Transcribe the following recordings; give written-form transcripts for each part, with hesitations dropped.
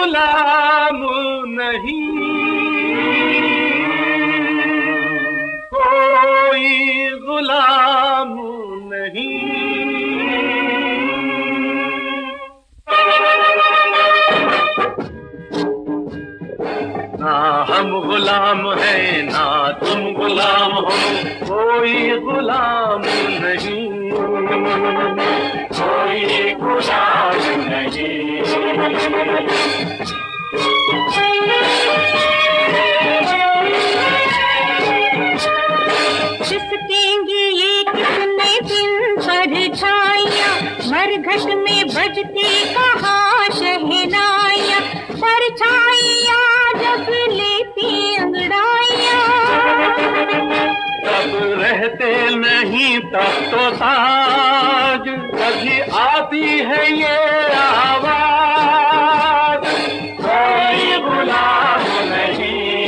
गुलाम नहीं, कोई गुलाम नहीं। ना हम गुलाम हैं ना तुम गुलाम हो, कोई गुलाम नहीं, कोई गुलाम नहीं। खिसकेंगे ये कितने दिन परछाइयाँ, मरघट में बजती कहाँ शहनाइयाँ, परछाइयाँ जब लेती अंगड़ाइयाँ। तब रहते नहीं तब तो ताज, कभी आती है ये आवाज, कोई गुलाम नहीं,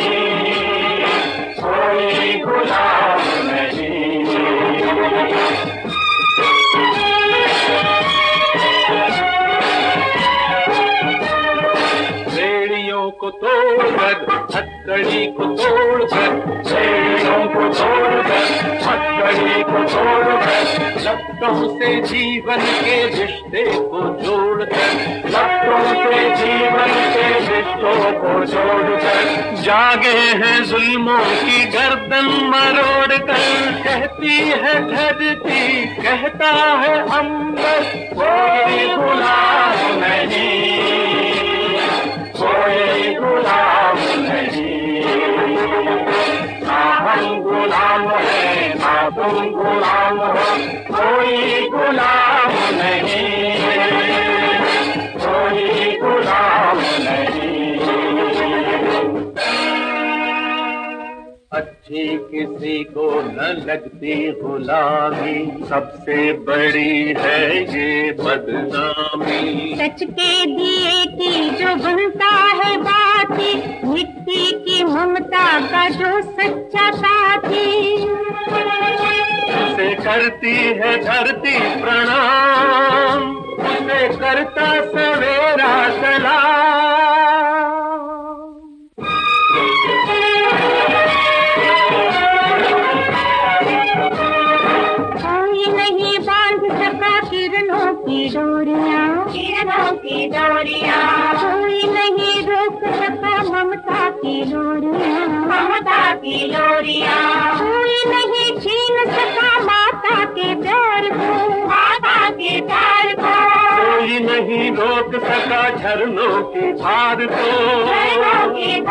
कोई गुलाम नहीं। बेड़ियों को तोड़कर हथकड़ी को तोड़कर, बेड़ियों को तोड़कर हथकड़ी को तोड़कर, लपटों से जीवन के रिश्ते को जोड़कर, लपटों से जीवन के रिश्तों को जोड़कर, जागे हैं जुल्मों की गर्दन मरोड़कर, कहती है धरती कहता है अंबर, कोई गुलाम नहीं, कोई गुलाम नहीं। ना हम गुलाम हैं ना तुम गुलाम हो, कोई गुलाम नहीं, कोई गुलाम नहीं। अच्छी किसी को न लगती गुलामी, सबसे बड़ी है ये बदनामी। सच के दिए की जो बनता है बाती, मिट्टी की ममता का जो सच्चा साथी, उसे करती है धरती प्रणाम, उसे करता सवेरा सलाम। कोई नहीं बांध सका किरणों की डोरियां, किरणों की डोरियां, कोई नहीं रोक सका ममता की डोरियां, ममता की डोरियां, कोई नहीं छीन सका माता के प्यार को, माता के प्यार को, कोई नहीं रोक सका झरनों की धार को, झरनों की